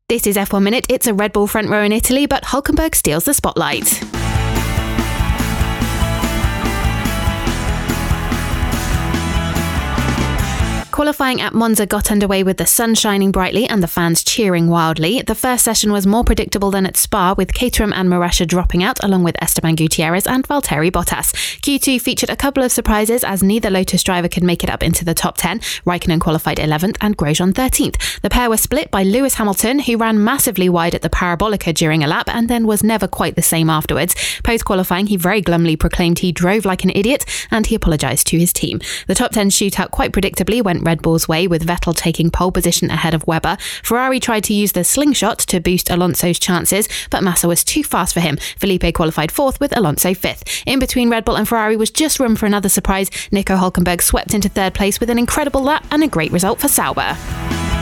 This is F1 Minute. It's a Red Bull front row in Italy, but Hülkenberg steals the spotlight. Qualifying at Monza got underway with the sun shining brightly and the fans cheering wildly. The first session was more predictable than at Spa, with Caterham and Marussia dropping out along with Esteban Gutierrez and Valtteri Bottas. Q2 featured a couple of surprises as neither Lotus driver could make it up into the top 10. Raikkonen qualified 11th and Grosjean 13th. The pair were split by Lewis Hamilton, who ran massively wide at the Parabolica during a lap and then was never quite the same afterwards. Post-qualifying, he very glumly proclaimed he drove like an idiot and he apologised to his team. The top 10 shootout quite predictably went Red Bull's way, with Vettel taking pole position ahead of Webber. Ferrari tried to use the slingshot to boost Alonso's chances, but Massa was too fast for him. Felipe qualified 4th with Alonso 5th. In between Red Bull and Ferrari was just room for another surprise. Nico Hülkenberg swept into 3rd place with an incredible lap and a great result for Sauber.